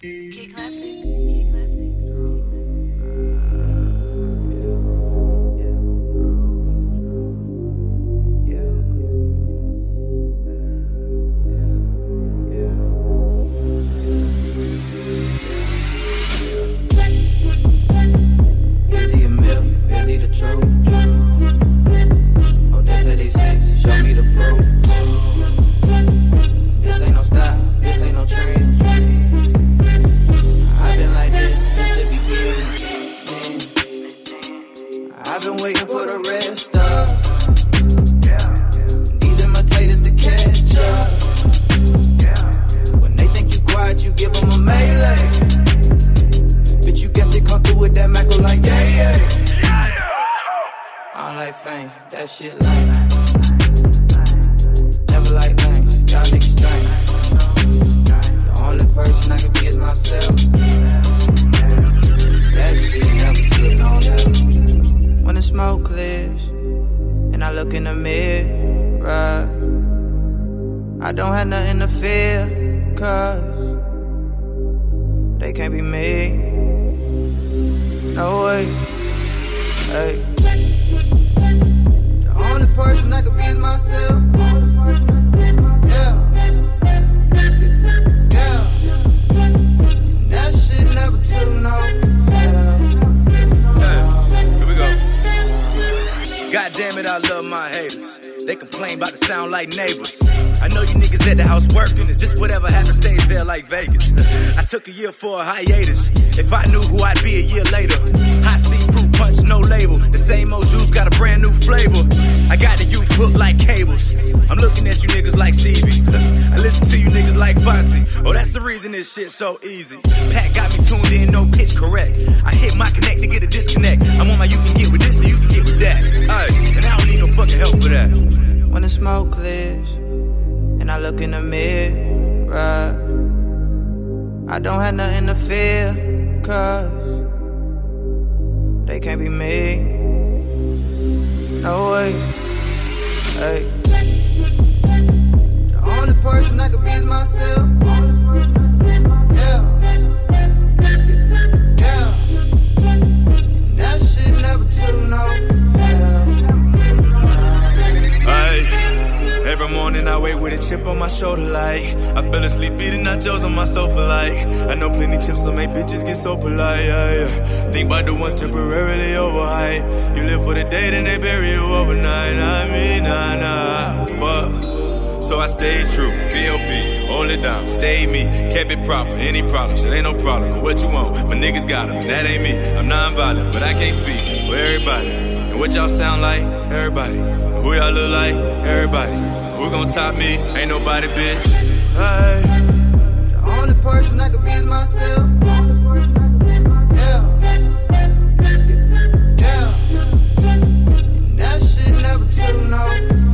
Kid Classic. Kid Classic. Is he a myth? Is he the truth? Oh, this 86, show me the proof. This ain't no style, this ain't no trend. I've been like this since the beginning. I've been waiting for the rest of these imitators to catch up. When they think you quiet, you give them a melee. Bitch, you guess they come through with that macro like yeah, yeah. I don't like fame, that shit lame. Never like names, y'all niggas strange. The only person I can be is myself. That shit never took no help. When the smoke clears and I look in the mirror, I don't have nothing to fear, cause they can't be me. No way. Hey. The only person I could be is myself. Yeah. Yeah. And that shit never took no. Hey, here we go. God damn it, I love my haters. They complain about the sound like neighbors. I know you niggas at the house working. It's just whatever happens stays there like Vegas. I took a year for a hiatus. If I knew who I'd be a year later. Hot seat, fruit punch, no label. The same old juice got a brand new flavor. I got the youth hooked like cables. I'm looking at you niggas like Stevie. I listen to you niggas like Foxy. Oh, that's the reason this shit so easy. Pat got me tuned in, no pitch correct. I hit my connect to get a disconnect. I'm on my you can get with this and you can get with that. Ay, and I don't need no fucking help for that. When the smoke clears and I look in the mirror, I don't have nothing to fear, cause they can't be me. No way. Hey. The only person I could be is myself. Yeah. Yeah. And that shit never took no. Every morning I wake with a chip on my shoulder like I fell asleep eating nachos on my sofa like I know plenty chips so make bitches get so polite, yeah. Think about the ones temporarily overhyped. You live for the day then they bury you overnight. I mean, nah, fuck. So I stayed true, P.O.P., hold it down, stay me, kept it proper, any problem, shit ain't no problem, cause what you want, my niggas got them, and that ain't me, I'm non-violent, but I can't speak for everybody, and what y'all sound like, everybody, and who y'all look like, everybody, who gon' top me, ain't nobody, bitch, hey. The only person I could be is myself, yeah, yeah, and that shit never took no.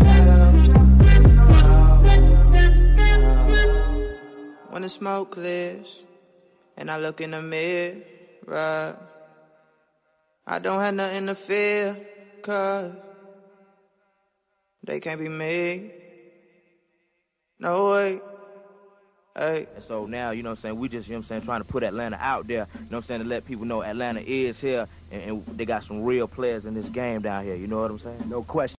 When the smoke clears and I look in the mirror, I don't have nothing to fear, cause they can't be me. No way. Hey. And so now, you know what I'm saying, we just, you know what I'm saying, trying to put Atlanta out there, you know what I'm saying, to let people know Atlanta is here, and they got some real players in this game down here, you know what I'm saying? No question.